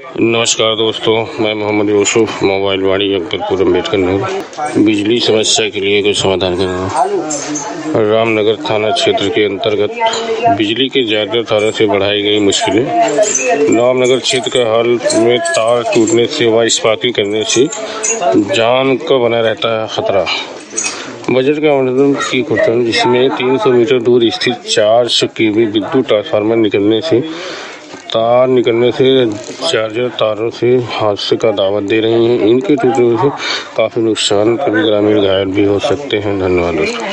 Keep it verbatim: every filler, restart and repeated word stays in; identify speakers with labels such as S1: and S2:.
S1: नमस्कार दोस्तों, मैं मोहम्मद यूसुफ मोबाइल वाड़ी अकबरपुर अम्बेडकर नगर बिजली समस्या के लिए कुछ समाधान कर रहा हूँ। रामनगर थाना क्षेत्र के अंतर्गत बिजली के ज्यादा तारों से बढ़ाई गई मुश्किलें। रामनगर क्षेत्र के हाल में तार टूटने से व स्पार्किंग करने से जान का बना रहता है खतरा। बजट का आवंटन की कुर्तन जिसमें तीन सौ मीटर दूर स्थित चार सौ केवी विद्युत ट्रांसफार्मर निकलने से तार निकलने से चार्जर तारों से हादसे का दावा दे रही हैं। इनके टूटने से काफ़ी नुकसान, कभी ग्रामीण घायल भी हो सकते हैं। धन्यवाद।